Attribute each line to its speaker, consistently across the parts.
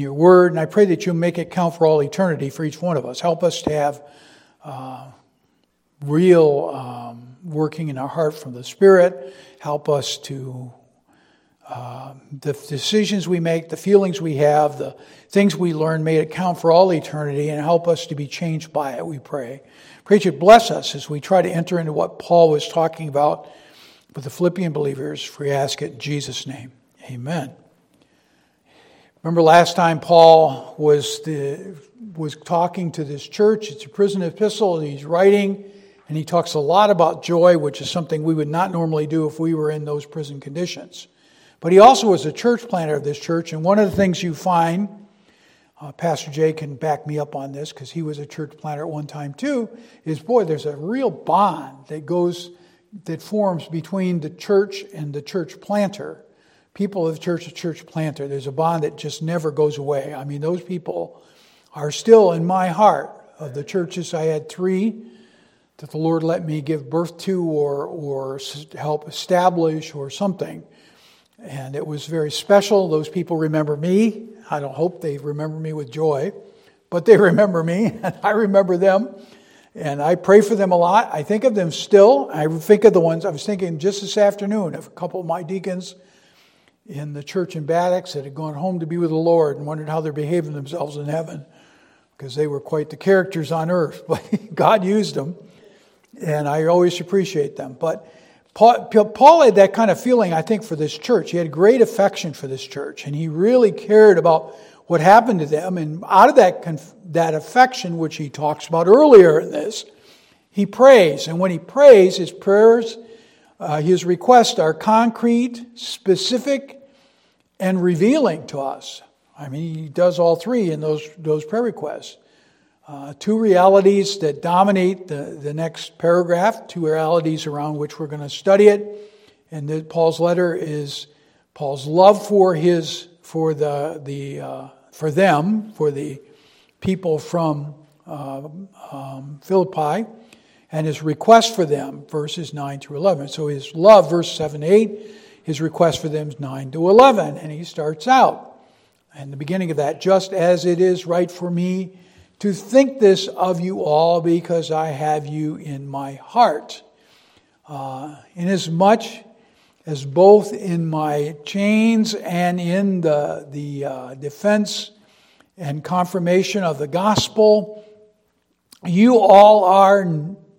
Speaker 1: your word, and I pray that you'll make it count for all eternity for each one of us. Help us to have real working in our heart from the Spirit. Help us to the decisions we make, the feelings we have, the things we learn, may it count for all eternity, and help us to be changed by it, we pray. Pray that you bless us as we try to enter into what Paul was talking about with the Philippian believers, for we ask it in Jesus' name. Amen. Remember last time Paul was talking to this church. It's a prison epistle that he's writing, and he talks a lot about joy, which is something we would not normally do if we were in those prison conditions. But he also was a church planter of this church, and one of the things you find, Pastor Jay can back me up on this because he was a church planter at one time too, is there's a real bond that forms between the church and the church planter. People of the church planter, there's a bond that just never goes away. I mean, those people are still in my heart. Of the churches, I had 3 that the Lord let me give birth to or help establish or something. And it was very special. Those people remember me. I don't hope they remember me with joy, but they remember me, and I remember them. And I pray for them a lot. I think of them still. I think of the ones, I was thinking just this afternoon of a couple of my deacons in the church in Baddox that had gone home to be with the Lord and wondered how they're behaving themselves in heaven, because they were quite the characters on earth. But God used them, and I always appreciate them. But Paul had that kind of feeling, I think, for this church. He had great affection for this church, and he really cared about what happened to them. And out of that affection, which he talks about earlier in this, he prays. And when he prays, his prayers, his requests are concrete, specific, and revealing to us. I mean, he does all 3 in those prayer requests. 2 realities that dominate the next paragraph, 2 realities around which we're going to study it. And Paul's letter is Paul's love for the people from Philippi, and his request for them, verses 9 through 11. So his love, verse 7 to 8, his request for them is 9 to 11. And he starts out, and the beginning of that, just as it is right for me to think this of you all, because I have you in my heart. Inasmuch as both in my chains and in the defense and confirmation of the gospel, you all are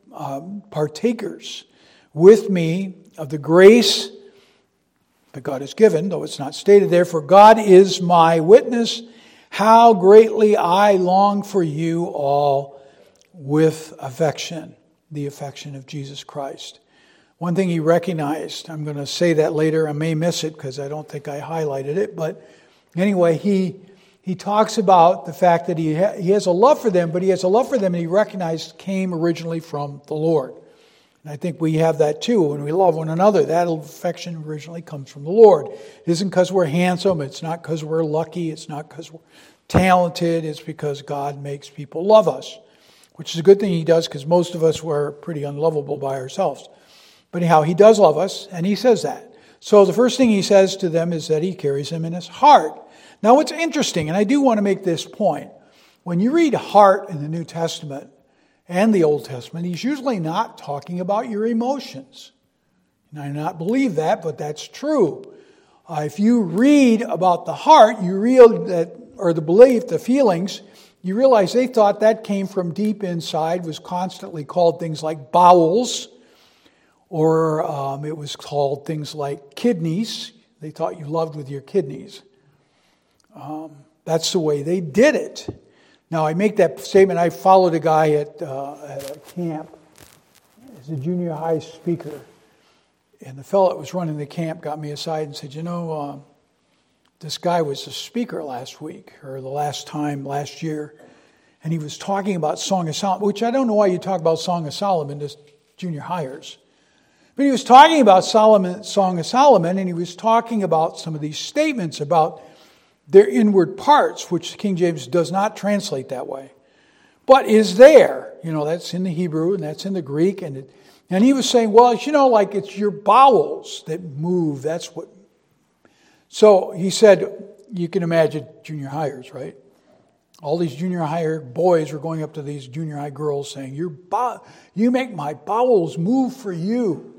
Speaker 1: partakers with me of the grace that God has given, though it's not stated there. For God is my witness, how greatly I long for you all with affection, the affection of Jesus Christ. One thing he recognized, I'm going to say that later, I may miss it because I don't think I highlighted it, but anyway, he talks about the fact that he has a love for them, but he has a love for them and he recognized came originally from the Lord. And I think we have that too. When we love one another, that affection originally comes from the Lord. It isn't because we're handsome. It's not because we're lucky. It's not because we're talented. It's because God makes people love us, which is a good thing he does, because most of us were pretty unlovable by ourselves. But anyhow, he does love us, and he says that. So the first thing he says to them is that he carries them in his heart. Now what's interesting, and I do want to make this point, when you read heart in the New Testament and the Old Testament, he's usually not talking about your emotions. And I do not believe that, but that's true. If you read about the heart, you realize that, or the belief, the feelings, you realize they thought that came from deep inside, was constantly called things like bowels, or it was called things like kidneys. They thought you loved with your kidneys. That's the way they did it. Now, I make that statement. I followed a guy at a camp as a junior high speaker. And the fellow that was running the camp got me aside and said, this guy was a speaker last week, or last year. And he was talking about Song of Solomon, which I don't know why you talk about Song of Solomon to junior hires. But he was talking about Song of Solomon, and he was talking about some of these statements about their inward parts, which King James does not translate that way, but is there. That's in the Hebrew and that's in the Greek. And he was saying, well, it's your bowels that move. That's what. So he said, you can imagine junior hires, right? All these junior high boys are going up to these junior high girls saying, you make my bowels move for you.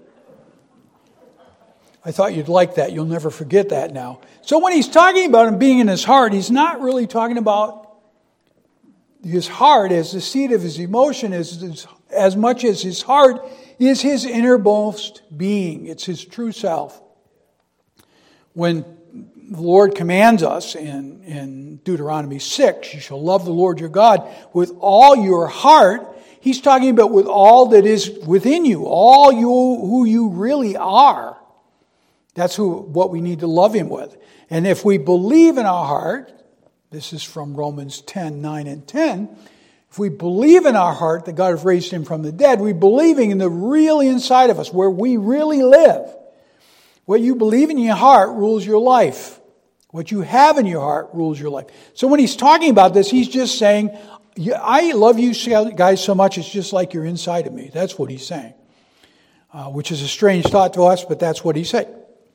Speaker 1: I thought you'd like that. You'll never forget that now. So when he's talking about him being in his heart, he's not really talking about his heart as the seat of his emotion, as much as his heart is his innermost being. It's his true self. When the Lord commands us in Deuteronomy 6, you shall love the Lord your God with all your heart. He's talking about with all that is within you, who you really are. That's what we need to love Him with. And if we believe in our heart, this is from Romans 10, 9 and 10, if we believe in our heart that God has raised Him from the dead, we're believing in the real inside of us, where we really live. What you believe in your heart rules your life. What you have in your heart rules your life. So when he's talking about this, he's just saying, I love you guys so much, it's just like you're inside of me. That's what he's saying. Which is a strange thought to us, but that's what he's saying.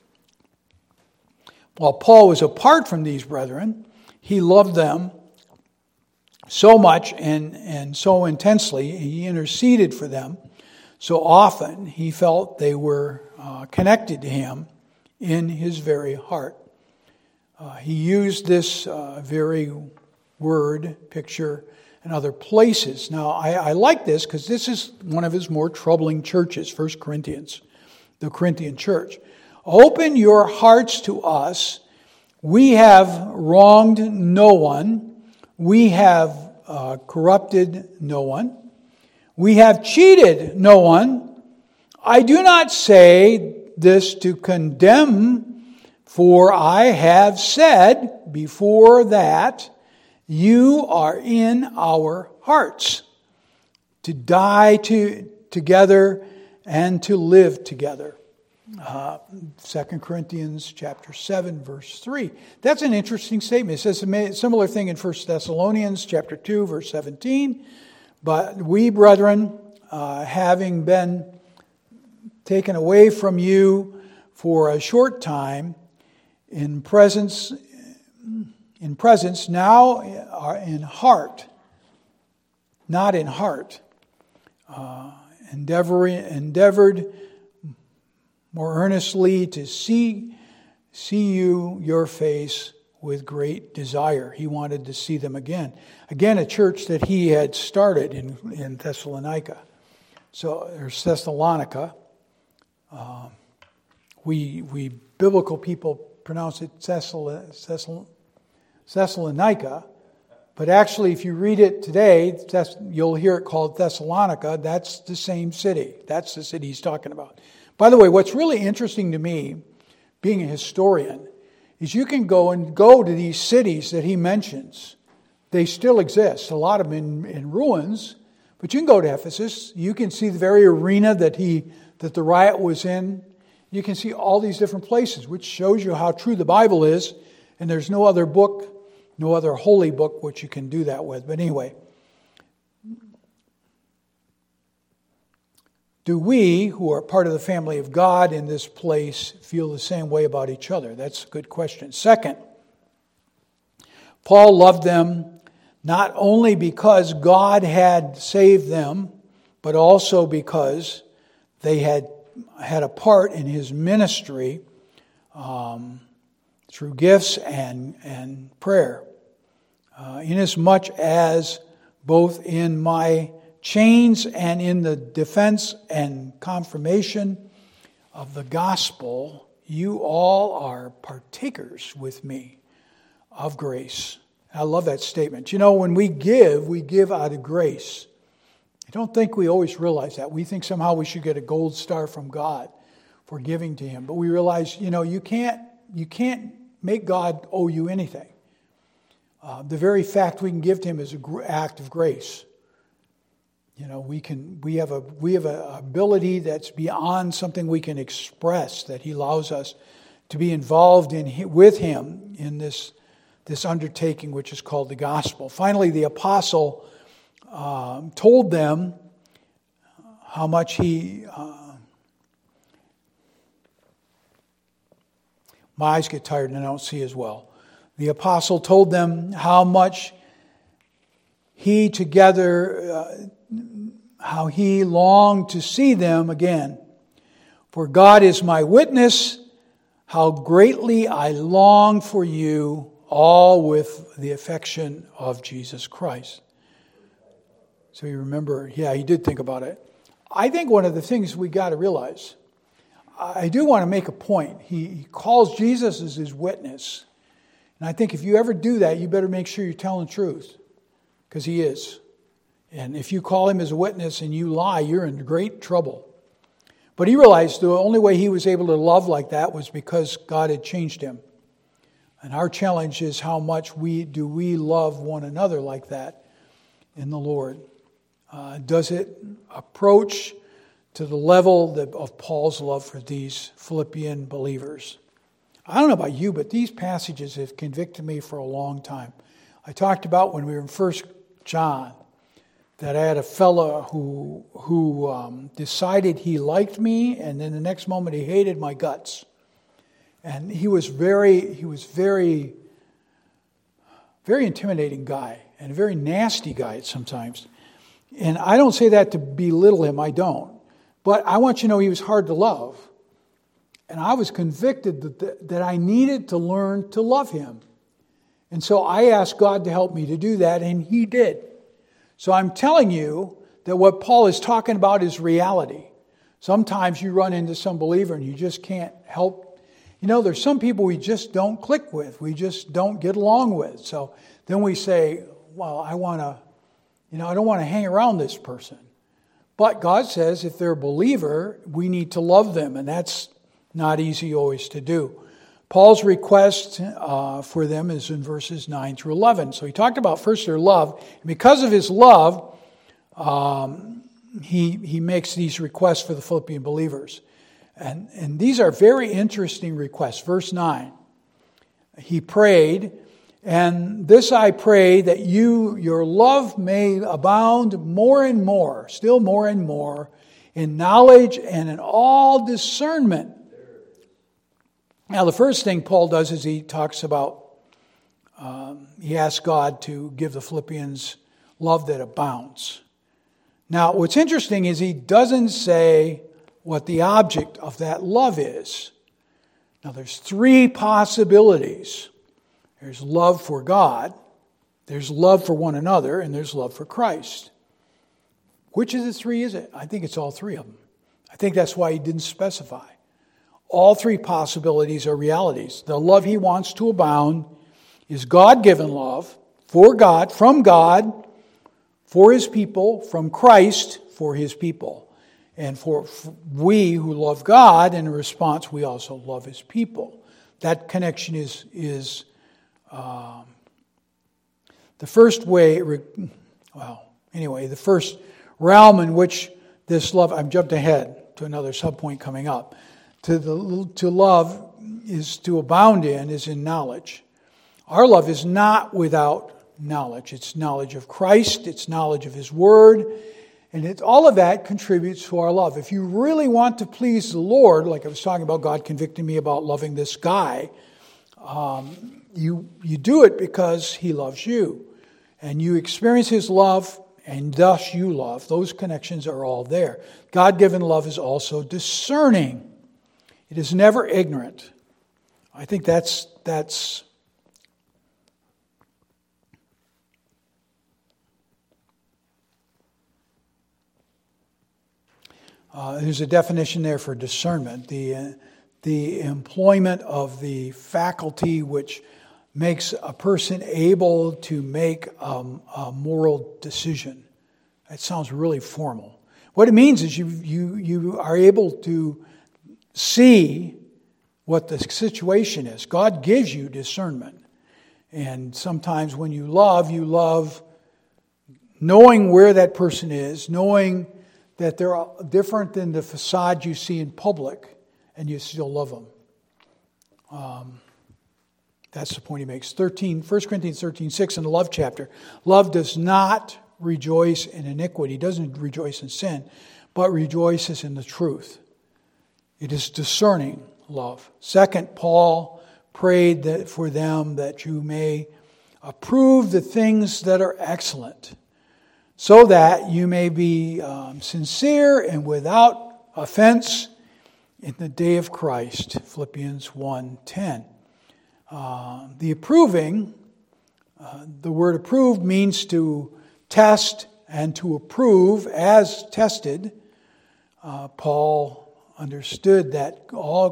Speaker 1: While Paul was apart from these brethren, he loved them so much and so intensely. He interceded for them so often. He felt they were connected to him in his very heart. He used this very word, picture, in other places. Now, I like this because this is one of his more troubling churches, 1 Corinthians, the Corinthian church. Open your hearts to us. We have wronged no one. We have corrupted no one. We have cheated no one. I do not say this to condemn, for I have said before that you are in our hearts, to die together and to live together. 2 Corinthians chapter 7, verse 3. That's an interesting statement. It says a similar thing in 1 Thessalonians chapter 2, verse 17. But we, brethren, having been taken away from you for a short time, in presence now are in heart, not in heart, endeavored more earnestly to see your face with great desire. He wanted to see them again. Again, a church that he had started in Thessalonica. So there's Thessalonica. We biblical people pronounce it Thessalonica, but actually if you read it today, you'll hear it called Thessalonica. That's the same city. That's the city he's talking about. By the way, what's really interesting to me, being a historian, is you can go to these cities that he mentions. They still exist. A lot of them in ruins, but you can go to Ephesus. You can see the very arena that the riot was in. You can see all these different places, which shows you how true the Bible is. And there's no other book, no other holy book which you can do that with. But anyway, do we, who are part of the family of God in this place, feel the same way about each other? That's a good question. Second, Paul loved them not only because God had saved them, but also because they had a part in his ministry through gifts and prayer. Inasmuch as both in my chains and in the defense and confirmation of the gospel, you all are partakers with me of grace. I love that statement. You know, when we give out of grace. I don't think we always realize that. We think somehow we should get a gold star from God for giving to Him. But we realize, you can't make God owe you anything. The very fact we can give to Him is an act of grace. We have a ability that's beyond something we can express, that He allows us to be involved with Him in this undertaking which is called the gospel. Finally, the apostle told them how much he... my eyes get tired and I don't see as well. The apostle told them how much how he longed to see them again. For God is my witness, how greatly I long for you, all with the affection of Jesus Christ. So you remember, he did think about it. I think one of the things we got to realize, I do want to make a point. He calls Jesus as his witness. And I think if you ever do that, you better make sure you're telling the truth. Because he is. And if you call him as a witness and you lie, you're in great trouble. But he realized the only way he was able to love like that was because God had changed him. And our challenge is how much we love one another like that in the Lord. Does it approach to the level of Paul's love for these Philippian believers? I don't know about you, but these passages have convicted me for a long time. I talked about when we were in 1 John that I had a fella who decided he liked me, and then the next moment he hated my guts. And he was very intimidating guy, and a very nasty guy at sometimes. And I don't say that to belittle him, I don't. But I want you to know he was hard to love. And I was convicted that I needed to learn to love him. And so I asked God to help me to do that, and he did. So I'm telling you that what Paul is talking about is reality. Sometimes you run into some believer and you just can't help. There's some people we just don't click with. We just don't get along with. So then we say, well, I don't want to hang around this person. But God says if they're a believer, we need to love them. And that's not easy always to do. Paul's request for them is in verses 9 through 11. So he talked about first their love. And because of his love, he makes these requests for the Philippian believers. And these are very interesting requests. Verse 9, he prayed, and this I pray that your love may abound more and more, still more and more, in knowledge and in all discernment. Now, the first thing Paul does is he talks about, he asks God to give the Philippians love that abounds. Now, what's interesting is he doesn't say what the object of that love is. Now, there's three possibilities. There's love for God, there's love for one another, and there's love for Christ. Which of the three is it? I think it's all three of them. I think that's why he didn't specify. All three possibilities are realities. The love he wants to abound is God-given love for God, from God, for his people, from Christ, for his people. And for we who love God, in response, we also love his people. That connection is the first way, the first realm in which this love, I've jumped ahead to another subpoint coming up. To love is to abound in, is in knowledge. Our love is not without knowledge. It's knowledge of Christ, it's knowledge of his word, and all of that contributes to our love. If you really want to please the Lord, like I was talking about God convicting me about loving this guy, you do it because he loves you. And you experience his love, and thus you love. Those connections are all there. God-given love is also discerning. It is never ignorant. I think that's there's a definition there for discernment. The employment of the faculty which makes a person able to make a moral decision. That sounds really formal. What it means is you are able to see what the situation is. God gives you discernment. And sometimes when you love knowing where that person is, knowing that they're different than the facade you see in public, and you still love them. That's the point he makes. 1 Corinthians 13:6 in the love chapter. Love does not rejoice in iniquity, doesn't rejoice in sin, but rejoices in the truth. It is discerning love. Second, Paul prayed that for them that you may approve the things that are excellent, so that you may be sincere and without offense in the day of Christ. Philippians 1:10. The approving, the word approved means to test and to approve as tested. Paul understood that all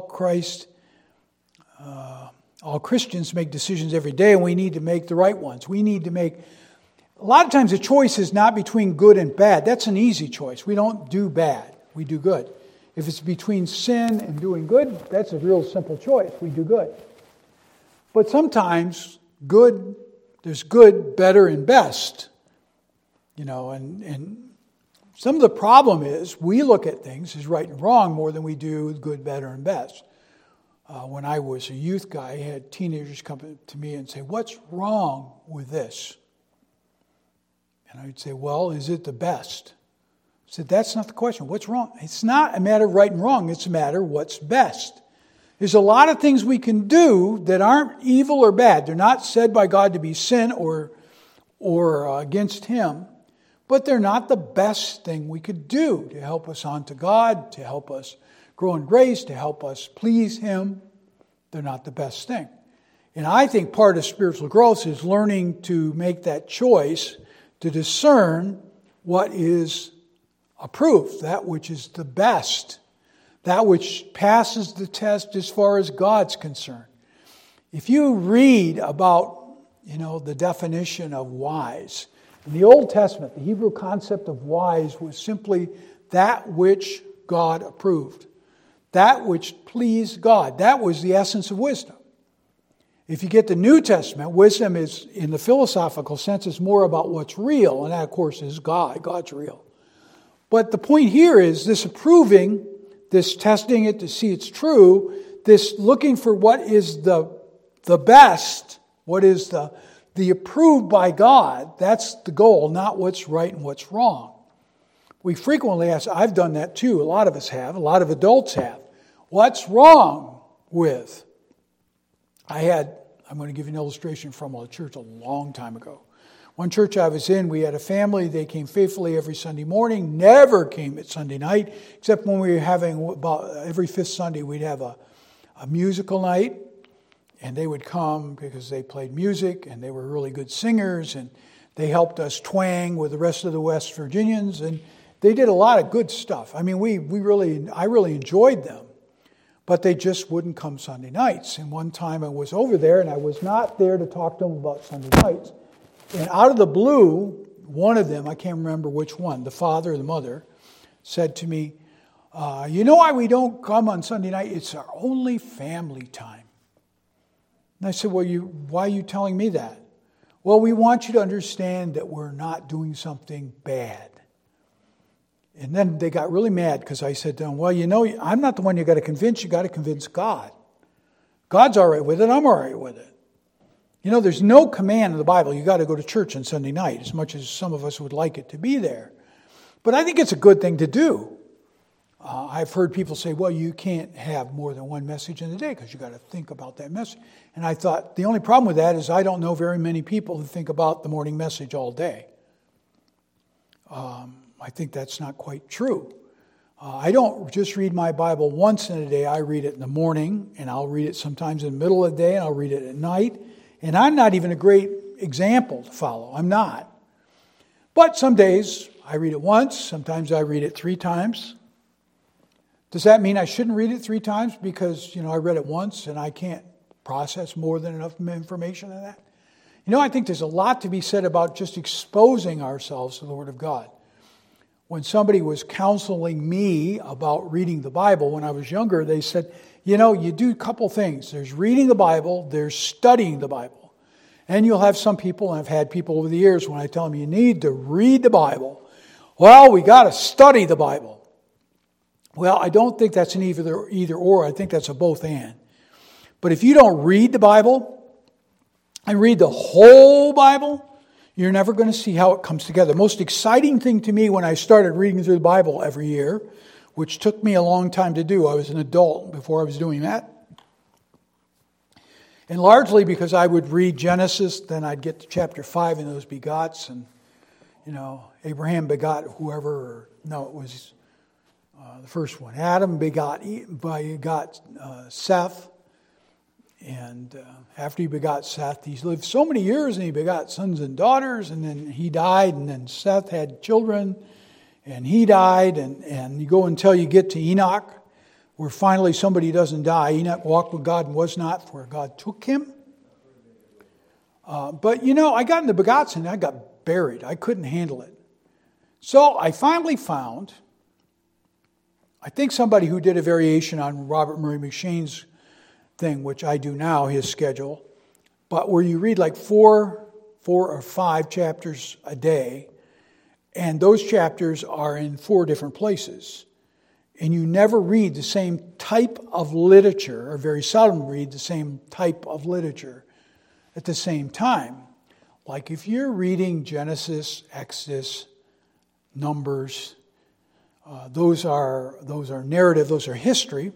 Speaker 1: Christians make decisions every day, and we need to make the right ones. We need to make, a lot of times the choice is not between good and bad. That's an easy choice. We don't do bad, we do good. If it's between sin and doing good, that's a real simple choice. We do good. But sometimes there's good, better, and best. And some of the problem is we look at things as right and wrong more than we do good, better, and best. When I was a youth guy, I had teenagers come to me and say, "What's wrong with this?" And I would say, "Well, is it the best?" I said, "That's not the question. What's wrong?" It's not a matter of right and wrong. It's a matter of what's best. There's a lot of things we can do that aren't evil or bad. They're not said by God to be sin or against Him. But they're not the best thing we could do to help us on to God, to help us grow in grace, to help us please Him. They're not the best thing. And I think part of spiritual growth is learning to make that choice to discern what is approved, that which is the best, that which passes the test as far as God's concerned. If you read about, the definition of wise, in the Old Testament, the Hebrew concept of wise was simply that which God approved, that which pleased God. That was the essence of wisdom. If you get the New Testament, wisdom is, in the philosophical sense, is more about what's real, and that, of course, is God. God's real. But the point here is this approving, this testing it to see it's true, this looking for what is the best, what is the approved by God. That's the goal, not what's right and what's wrong. We frequently ask, I've done that too, a lot of us have, a lot of adults have, what's wrong with? I'm going to give you an illustration from a church a long time ago. One church I was in, we had a family, they came faithfully every Sunday morning, never came at Sunday night, except when we were having, about every fifth Sunday, we'd have a musical night, and they would come because they played music, and they were really good singers, and they helped us twang with the rest of the West Virginians, and they did a lot of good stuff. I mean, I really enjoyed them. But they just wouldn't come Sunday nights. And one time I was over there, and I was not there to talk to them about Sunday nights. And out of the blue, one of them, I can't remember which one, the father or the mother, said to me, you know why we don't come on Sunday night? It's our only family time. And I said, well, why are you telling me that? Well, we want you to understand that we're not doing something bad. And then they got really mad because I said to them, well, I'm not the one you got to convince. You got to convince God. God's all right with it. I'm all right with it. There's no command in the Bible. You got to go to church on Sunday night, as much as some of us would like it to be there. But I think it's a good thing to do. I've heard people say, well, you can't have more than one message in the day because you got to think about that message. And I thought, the only problem with that is I don't know very many people who think about the morning message all day. I think that's not quite true. I don't just read my Bible once in a day. I read it in the morning, and I'll read it sometimes in the middle of the day, and I'll read it at night. And I'm not even a great example to follow. I'm not. But some days I read it once. Sometimes I read it 3 times. Does that mean I shouldn't read it 3 times because, I read it once and I can't process more than enough information in that? I think there's a lot to be said about just exposing ourselves to the Word of God. When somebody was counseling me about reading the Bible when I was younger, they said, you do a couple things. There's reading the Bible, there's studying the Bible. And you'll have some people, and I've had people over the years, when I tell them you need to read the Bible, well, we got to study the Bible. Well, I don't think that's an either or. I think that's a both and. But if you don't read the Bible and read the whole Bible, you're never going to see how it comes together. The most exciting thing to me when I started reading through the Bible every year, which took me a long time to do, I was an adult before I was doing that, And largely because I would read Genesis, then I'd get to chapter 5 in those begots, and, Abraham begot whoever, it was the first one. Adam begot Seth, and after he begot Seth, he lived so many years, and he begot sons and daughters, and then he died, and then Seth had children, and he died, and you go until you get to Enoch, where finally somebody doesn't die. Enoch walked with God and was not, for God took him. But I got in the begots and I got buried. I couldn't handle it. So I finally found, I think somebody who did a variation on Robert Murray McShane's thing, which I do now, his schedule, but where you read like 4 or 5 chapters a day, and those chapters are in 4 different places. And you never read the same type of literature, or very seldom read the same type of literature at the same time. Like if you're reading Genesis, Exodus, Numbers, those are narrative, those are history.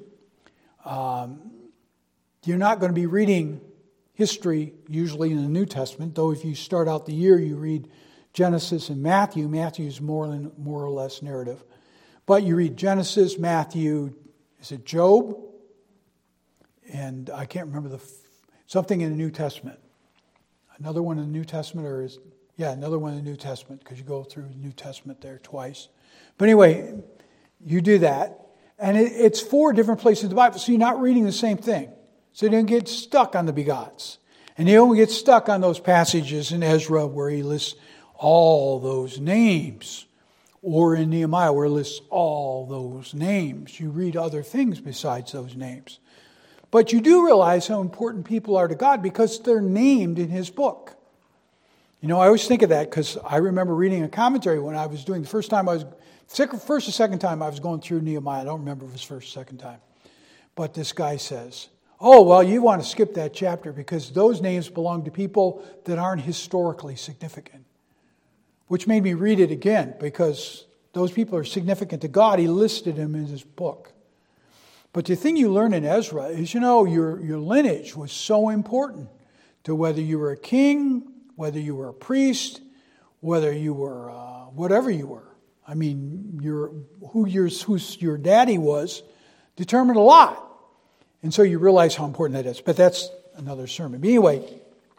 Speaker 1: You're not going to be reading history usually in the New Testament, though if you start out the year, you read Genesis and Matthew. Matthew is more or less narrative. But you read Genesis, Matthew, is it Job? And I can't remember something in the New Testament. Another one in the New Testament, another one in the New Testament, because you go through the New Testament there twice. But anyway, you do that. And it's 4 different places in the Bible, so you're not reading the same thing. So you don't get stuck on the begots. And you don't get stuck on those passages in Ezra where he lists all those names. Or in Nehemiah where it lists all those names. You read other things besides those names. But you do realize how important people are to God because they're named in His book. I always think of that because I remember reading a commentary when I was doing first or second time I was going through Nehemiah. I don't remember if it was first or second time. But this guy says, oh, well, you want to skip that chapter because those names belong to people that aren't historically significant. Which made me read it again because those people are significant to God. He listed them in His book. But the thing you learn in Ezra is, your lineage was so important to whether you were a king, whether you were a priest, whether you were whatever you were. I mean, who your daddy was determined a lot. And so you realize how important that is. But that's another sermon. But anyway,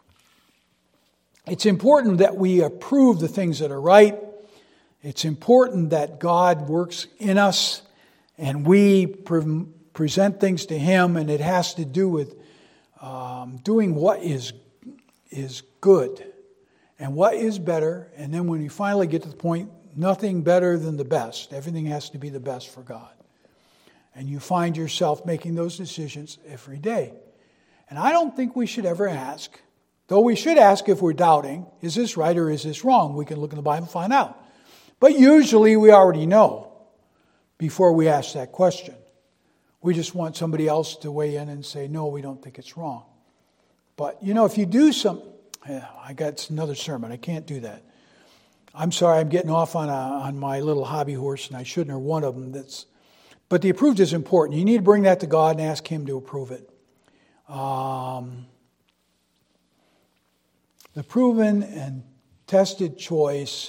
Speaker 1: it's important that we approve the things that are right. It's important that God works in us and we present things to Him, and it has to do with doing what is good and what is better. And then when you finally get to the point, nothing better than the best. Everything has to be the best for God. And you find yourself making those decisions every day. And I don't think we should ever ask, though we should ask if we're doubting, is this right or is this wrong? We can look in the Bible and find out. But usually we already know before we ask that question. We just want somebody else to weigh in and say, no, we don't think it's wrong. But, if you do I got another sermon. I can't do that. I'm sorry, I'm getting off on my little hobby horse, and I shouldn't, or one of them. But the approved is important. You need to bring that to God and ask Him to approve it. The proven and tested choice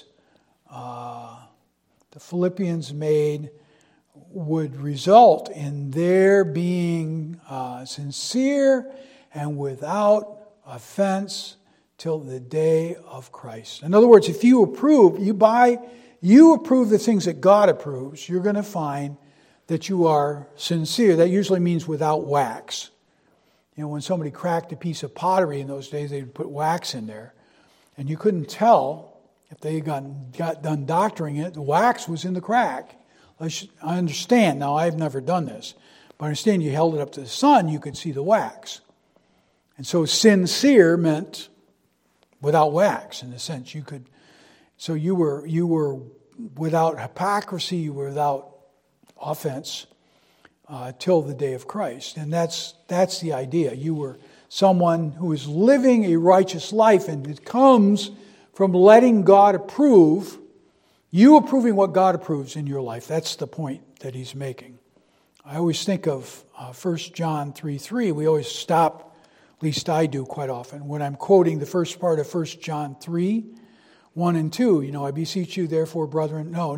Speaker 1: the Philippians made would result in their being sincere and without offense till the day of Christ. In other words, if you approve, you approve the things that God approves, you're going to find that you are sincere. That usually means without wax. When somebody cracked a piece of pottery in those days, they'd put wax in there. And you couldn't tell if they got done doctoring it. The wax was in the crack. I understand. Now, I've never done this. But I understand you held it up to the sun, you could see the wax. And so sincere meant without wax, in a sense. So you were without hypocrisy, you were without offense till the day of Christ. And that's the idea. You were someone who is living a righteous life, and it comes from letting God approve, you approving what God approves in your life. That's the point that he's making. I always think of 1 John 3:3. We always stop At least I do quite often. When I'm quoting the first part of 1 John 3, 1 and 2, I beseech you, therefore, brethren. No.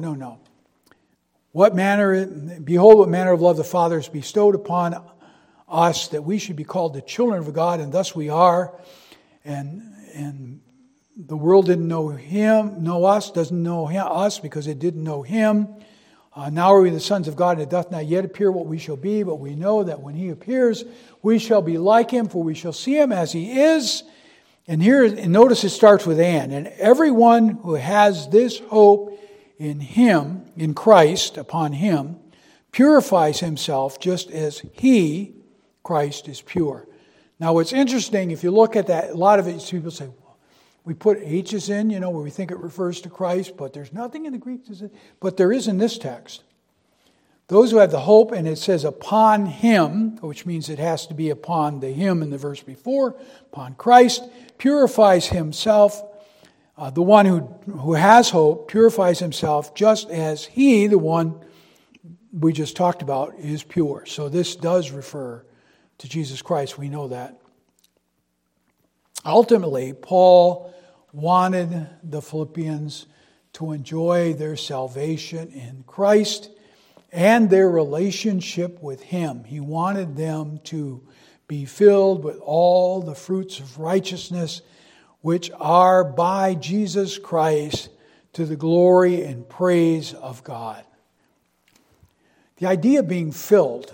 Speaker 1: Behold, what manner of love the Father has bestowed upon us, that we should be called the children of God, and thus we are. And the world didn't know us, doesn't know us because it didn't know him. Now are we the sons of God, and it doth not yet appear what we shall be, but we know that when he appears, we shall be like him, for we shall see him as he is. And notice it starts with and everyone who has this hope in him, in Christ, upon him, purifies himself just as he, Christ, is pure. Now what's interesting, if you look at that, a lot of it, people say, we put H's in, where we think it refers to Christ, but there's nothing in the Greek. But there is in this text. Those who have the hope, and it says upon him, which means it has to be upon the him in the verse before, upon Christ, purifies himself. The one who has hope purifies himself just as he, the one we just talked about, is pure. So this does refer to Jesus Christ. We know that. Ultimately, Paul wanted the Philippians to enjoy their salvation in Christ and their relationship with him. He wanted them to be filled with all the fruits of righteousness, which are by Jesus Christ to the glory and praise of God. The idea of being filled,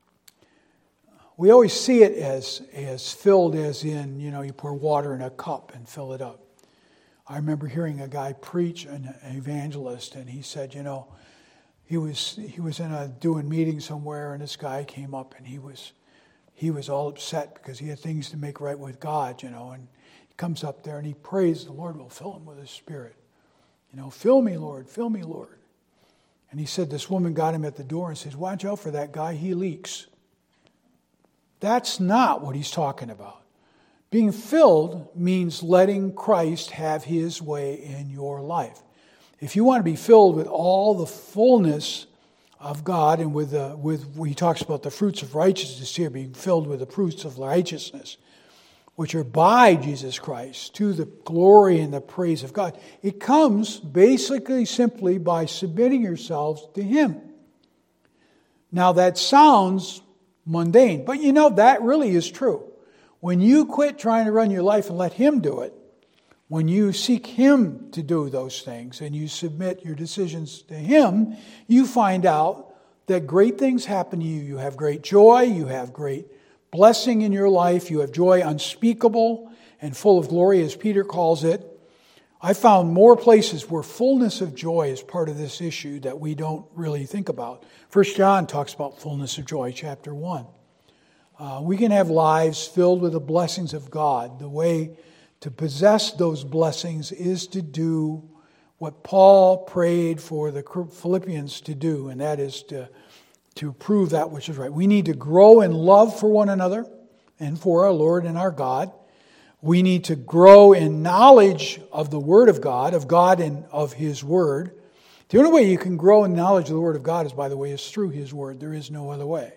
Speaker 1: we always see it as filled as in, you pour water in a cup and fill it up. I remember hearing a guy preach, an evangelist, and he said, he was doing meeting somewhere, and this guy came up, and he was all upset because he had things to make right with God, and he comes up there and he prays the Lord will fill him with his Spirit. Fill me, Lord, fill me, Lord. And he said this woman got him at the door and says, watch out for that guy, he leaks. That's not what he's talking about. Being filled means letting Christ have his way in your life. If you want to be filled with all the fullness of God, and with he talks about the fruits of righteousness here, being filled with the fruits of righteousness, which are by Jesus Christ, to the glory and the praise of God, it comes basically simply by submitting yourselves to him. Now that sounds mundane, but that really is true. When you quit trying to run your life and let him do it, when you seek him to do those things and you submit your decisions to him, you find out that great things happen to you. You have great joy, you have great blessing in your life, you have joy unspeakable and full of glory, as Peter calls it. I found more places where fullness of joy is part of this issue that we don't really think about. 1 John talks about fullness of joy, chapter 1. We can have lives filled with the blessings of God. The way to possess those blessings is to do what Paul prayed for the Philippians to do, and that is to prove that which is right. We need to grow in love for one another and for our Lord and our God. We need to grow in knowledge of the Word of God and of His Word. The only way you can grow in knowledge of the Word of God is, by the way, is through His Word. There is no other way.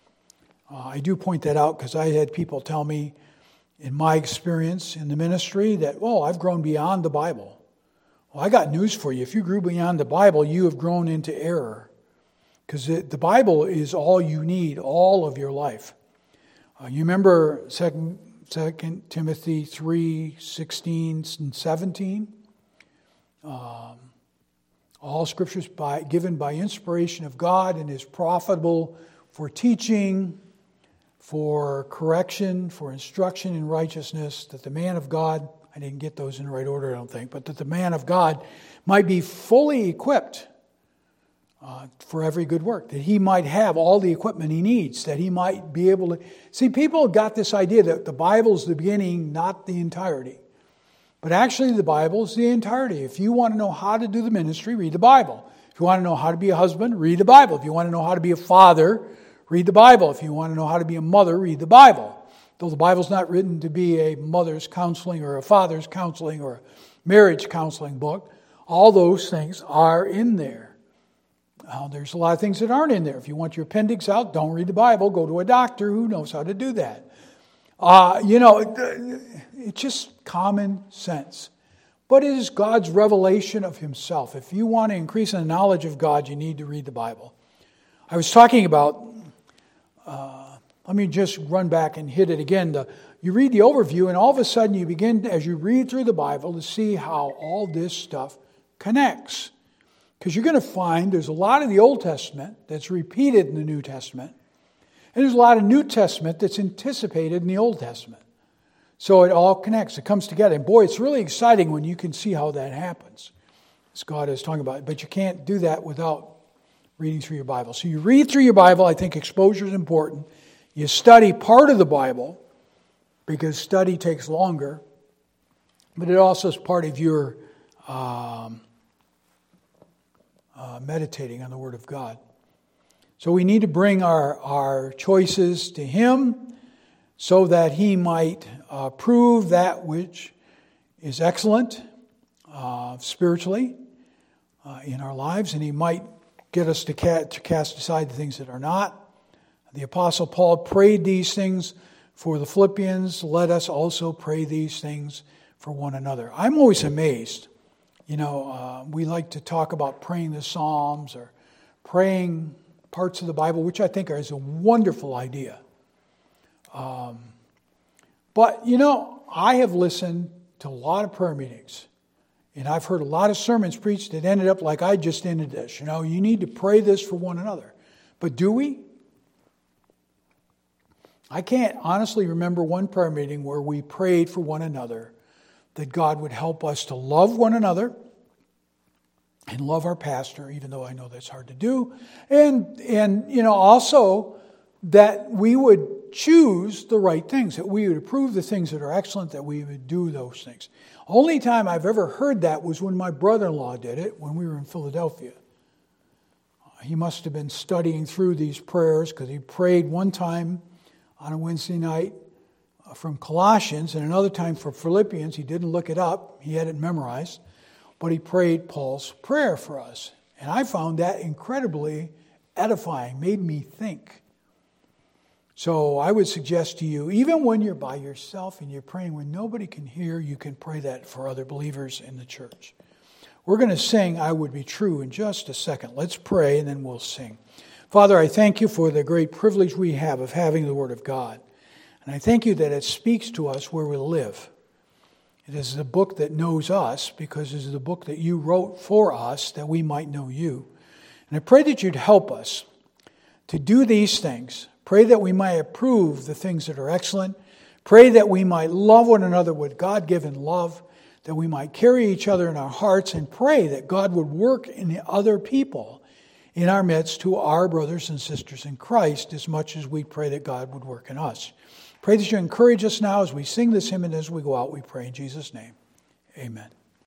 Speaker 1: I do point that out because I had people tell me in my experience in the ministry that, I've grown beyond the Bible. Well, I got news for you. If you grew beyond the Bible, you have grown into error. Because the Bible is all you need, all of your life. You remember 2 Timothy 3:16 and 17? All Scripture is given by inspiration of God and is profitable for teaching, for correction, for instruction in righteousness, that the man of God, I didn't get those in the right order, I don't think, but that the man of God might be fully equipped for every good work, that he might have all the equipment he needs, that he might be able to... See, people have got this idea that the Bible is the beginning, not the entirety. But actually, the Bible is the entirety. If you want to know how to do the ministry, read the Bible. If you want to know how to be a husband, read the Bible. If you want to know how to be a father, read the Bible. If you want to know how to be a mother, read the Bible. Though the Bible's not written to be a mother's counseling or a father's counseling or a marriage counseling book, all those things are in there. There's a lot of things that aren't in there. If you want your appendix out, don't read the Bible. Go to a doctor who knows how to do that. It's just common sense. But it is God's revelation of himself. If you want to increase in the knowledge of God, you need to read the Bible. I was talking about, let me just run back and hit it again. You read the overview, and all of a sudden you begin, as you read through the Bible, to see how all this stuff connects. Because you're going to find there's a lot of the Old Testament that's repeated in the New Testament. And there's a lot of New Testament that's anticipated in the Old Testament. So it all connects. It comes together. And boy, it's really exciting when you can see how that happens, as God is talking about. But you can't do that without reading through your Bible. So you read through your Bible. I think exposure is important. You study part of the Bible, because study takes longer. But it also is part of your meditating on the Word of God. So we need to bring our choices to Him so that He might prove that which is excellent spiritually in our lives, and He might get us to cast aside the things that are not. The Apostle Paul prayed these things for the Philippians. Let us also pray these things for one another. I'm always amazed. We like to talk about praying the Psalms or praying parts of the Bible, which I think is a wonderful idea. But, I have listened to a lot of prayer meetings, and I've heard a lot of sermons preached that ended up like I just ended this. You need to pray this for one another. But do we? I can't honestly remember one prayer meeting where we prayed for one another that God would help us to love one another and love our pastor, even though I know that's hard to do. And also that we would choose the right things, that we would approve the things that are excellent, that we would do those things. Only time I've ever heard that was when my brother-in-law did it when we were in Philadelphia. He must have been studying through these prayers, because he prayed one time on a Wednesday night from Colossians and another time for Philippians. He didn't look it up. He had it memorized. But he prayed Paul's prayer for us. And I found that incredibly edifying, made me think. So I would suggest to you, even when you're by yourself and you're praying when nobody can hear, you can pray that for other believers in the church. We're going to sing I Would Be True in just a second. Let's pray and then we'll sing. Father, I thank you for the great privilege we have of having the Word of God. And I thank you that it speaks to us where we live. It is the book that knows us, because it is the book that you wrote for us that we might know you. And I pray that you'd help us to do these things. Pray that we might approve the things that are excellent. Pray that we might love one another with God-given love, that we might carry each other in our hearts, and pray that God would work in the other people in our midst who are brothers and sisters in Christ, as much as we pray that God would work in us. Pray that you encourage us now as we sing this hymn, and as we go out, we pray in Jesus' name. Amen.